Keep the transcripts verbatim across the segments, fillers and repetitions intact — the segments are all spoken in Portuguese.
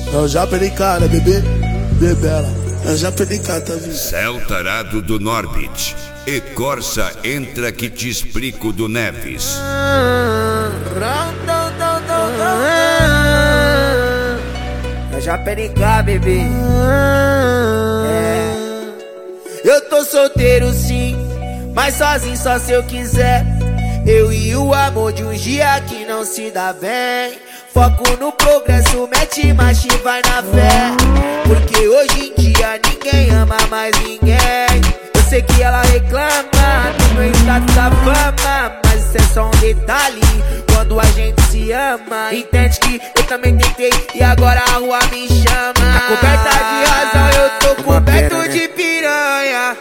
Eu já perdi cara, bebê, bebela. Eu já perdi cara, tá vendo? Céu tarado do Norbit e Corsa entra que te explico do Neves. Eu já perdi cara, bebê. É. Eu tô solteiro sim, mas sozinho só se eu quiser. Eu e o amor de um dia que não se dá bem. Foco no progresso, mete marcha e vai na fé. Porque hoje em dia ninguém ama mais ninguém. Eu sei que ela reclama do meu status da fama, mas isso é só um detalhe quando a gente se ama. Entende que eu também tentei e agora a rua me chama. Tá coberta de razão, eu tô coberto de piranha.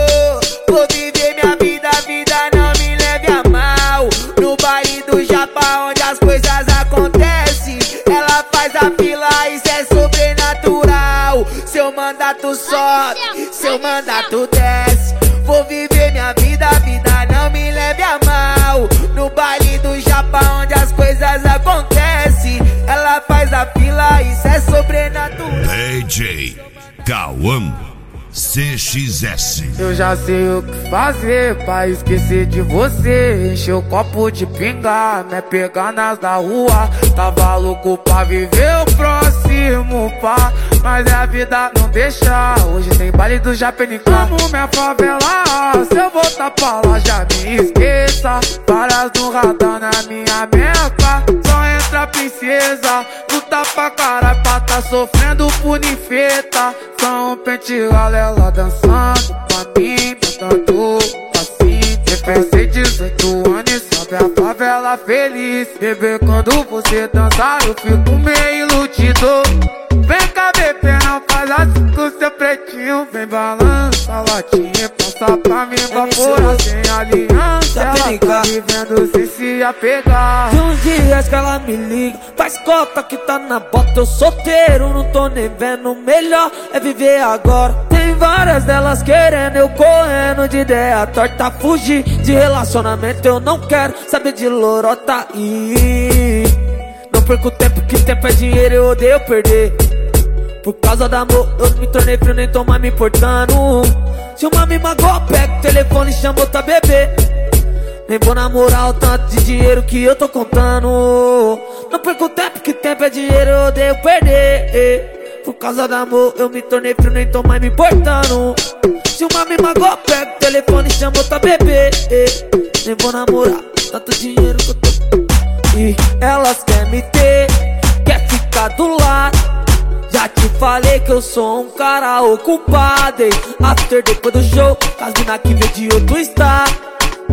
Oh, vou viver minha vida, a vida não me leve a mal. No baile do Japão onde as coisas acontecem, ela faz a fila, isso é sobrenatural. Seu mandato sobe, seu mandato desce. Vou viver minha vida, a vida não me leve a mal. No baile do Japão onde as coisas acontecem, ela faz a fila, isso é sobrenatural. D J Cauã C X S. Eu já sei o que fazer pra esquecer de você. Encher o copo de pinga, me pegar nas da rua. Tava louco pra viver o próximo, pá, mas a vida não deixa. Hoje tem baile do Japenica. Amo minha favela, se eu voltar pra lá já me esqueça. Várias no radar na minha meca. Só entra princesa, luta pra caralho pra tá sofrendo por ninfeta. Só um pente galera ela dançando pra mim, botando assim. Eu pensei dezoito anos e sobe a favela feliz. Bebê, quando você dançar eu fico meio iludido. Vem cá, bebê, não faz assim com seu pretinho. Vem balança a latinha, passa pra mim, vapora sem aliança. Ela tá vivendo sem se apegar. De uns dias que ela me liga, faz cota que tá na bota. Eu solteiro, não tô nem vendo. Melhor é viver agora. Tem várias delas querendo, eu correndo de ideia torta. Fugir de relacionamento, eu não quero saber de lorota. E não perco tempo, que tempo é dinheiro, eu odeio perder. Por causa do amor, eu me tornei frio, nem tô mais me importando. Se uma me magoa, pega o telefone e chama outra bebê. Nem vou namorar o tanto de dinheiro que eu tô contando. Não perco tempo, que tempo é dinheiro, eu odeio perder. Por causa do amor, eu me tornei frio, nem tô mais me importando. Se uma me magoa, pega o telefone e chama outra bebê. Nem vou namorar tanto dinheiro que eu tô. E elas querem me ter, quer ficar do lado. Já te falei que eu sou um cara ocupado. After depois do show, as mina que vem de outro estado.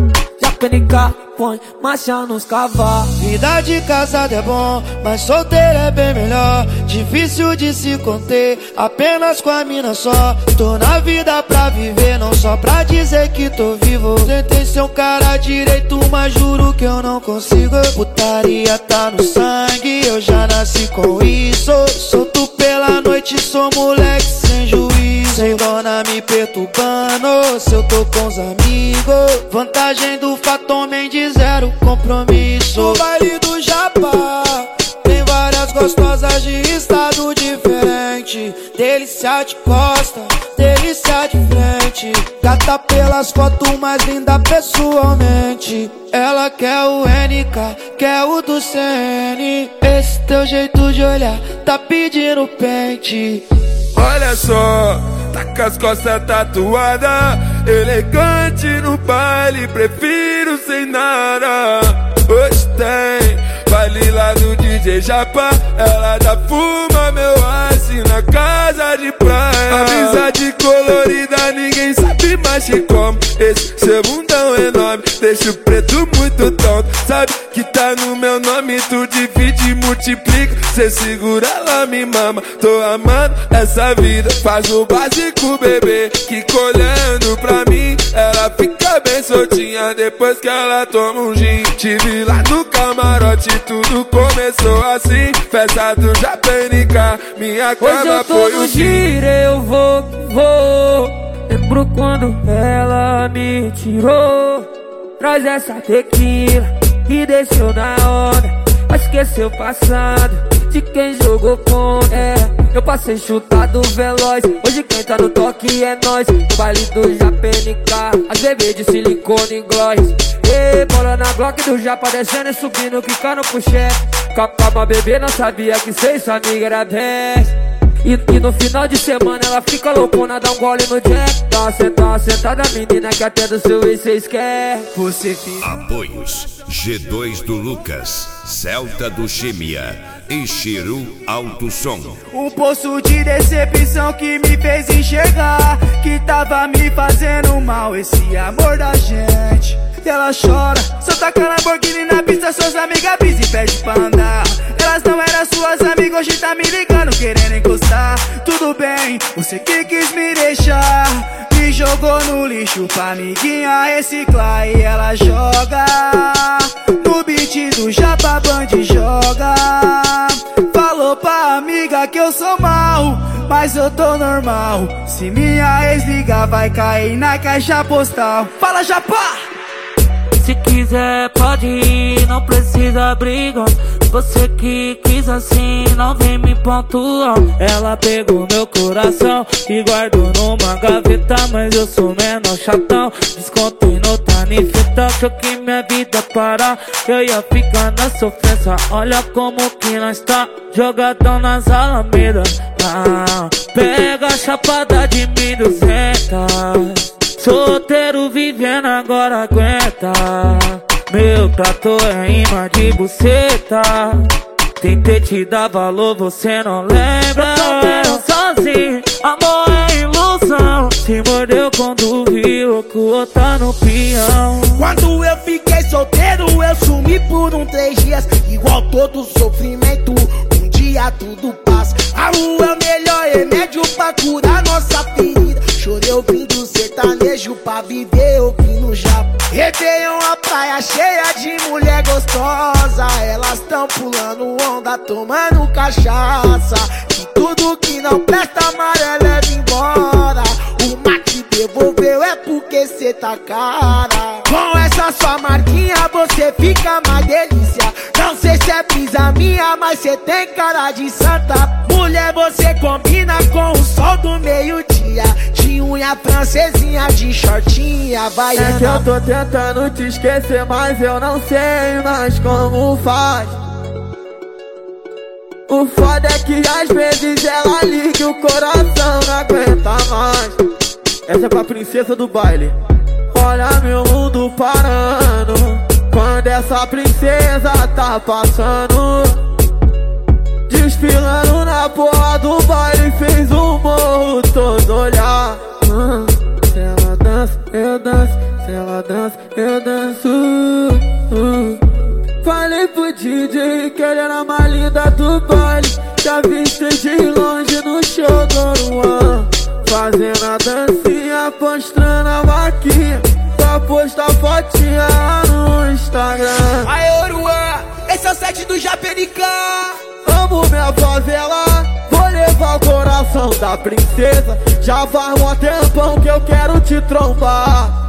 Japenica, põe marcha nos cavalos. Vida de casado é bom, mas solteiro é bem melhor. Difícil de se conter, apenas com a mina só. Tô na vida pra viver, não só pra dizer que tô vivo. Tentei ser um cara direito, mas juro que eu não consigo. Putaria tá no sangue, eu já nasci com isso. Solto pela noite, sou moleque sem juízo. Sem dona me perturbando, se eu tô com os amigos. Vantagem do fato homem de zero compromisso. No baile do Japão tem várias gostosas de estado diferente. Delícia de costa, delícia de frente. Gata pelas fotos mais linda pessoalmente. Ela quer o N K, quer o do C N. Esse teu jeito de olhar tá pedindo pente. Olha só, tá com as costas tatuadas, elegante no baile, prefiro sem nada. Hoje tem baile lá do D J Japa, ela já fuma meu ice na casa de praia. Amizade colorida, ninguém sabe mais que como. Esse seu bundão enorme deixa o preto muito tonto. Sabe que tá no meu nome, tu divide e multiplica. Cê segura, ela me mama, tô amando essa vida. Faz o básico, bebê, que olhando pra mim ela fica bem soltinha depois que ela toma um gin. Tive lá no camarote, tudo começou assim. Festa do Japenica, minha cama foi o giro, eu vou, vou. Lembro quando ela me tirou. Traz essa tequila e desceu na onda. Vai esquecer o passado, de quem jogou contra. É, eu passei chutado veloz, hoje quem tá no toque é nós. No baile do Japa N K, as bebês de silicone e gloss. E bola na Glock do Japa descendo e subindo, quicando pro chefe. Calma bebê, não sabia que cê e sua amiga era dez. E, e no final de semana ela fica loucona, dá um gole no jack. Tá sentada, sentada menina que até do seu ex cês quer. Você fica... Apoios G dois do Lucas, Celta do Chimia e Chiru Alto Som. Um poço de decepção que me fez enxergar que tava me fazendo mal esse amor da gente. E ela chora, só taca Lamborghini na pista, suas amigas brisa e pede pra andar. Elas não eram suas amigas, hoje tá me ligando, querendo encostar. Tudo bem, você que quis me deixar, me jogou no lixo pra amiguinha reciclar. E ela joga no beat do Japa Band, joga. Falou pra amiga que eu sou mal, mas eu tô normal. Se minha ex ligar vai cair na caixa postal. Fala, Japa! Se quiser pode ir, não precisa brigar. Você que quis assim, não vem me pontuar. Ela pegou meu coração e guardou numa gaveta, mas eu sou menor chatão. Descontei no tanifeta, achou que minha vida parar, eu ia ficar na sofrência. Olha como que nós tá, jogadão nas alamedas. Ah, pega a chapada de mil e duzentos. Solteiro vivendo agora aguenta. Meu trator é imã de buceta. Tentei te dar valor, você não lembra. Eu tô sozinho, amor é ilusão. Se mordeu quando viu que o outro tá no peão. Quando eu fiquei solteiro eu sumi por um três dias. Igual todo sofrimento, um dia tudo passa. A lua é o melhor remédio pra curar nossa ferida. Chorei ouvindo sertanejo pra viver ouvindo Japa. Réveillon a praia cheia de mulher gostosa. Elas tão pulando onda, tomando cachaça. E tudo que não presta amarelo leva embora. O mate devolveu é porque cê tá cara. Com essa sua marquinha você fica mais delícia. Não sei se é brisa minha, mas cê tem cara de santa. Mulher, você combina com o sol do meio-dia. De unha francesinha, de shortinha, vai. É que eu tô tentando te esquecer, mas eu não sei mais como faz. O foda é que às vezes ela liga e o coração não aguenta mais. Essa é pra princesa do baile. Olha meu mundo parando quando essa princesa tá passando. Desfilando na porra do baile, fez um morro todo olhar. hum, Se ela dança, eu danço. Se ela dança, eu danço. hum. Falei pro D J que ele era a mais linda do baile. Já viste de longe no show do Luan, fazendo a dancinha, mostrando a vaquinha, pra postar fotinha no Instagram. Aê, Oruan, esse é o set do Japa N K. Amo minha favela, vou levar o coração da princesa. Já faz um tempão que eu quero te trombar.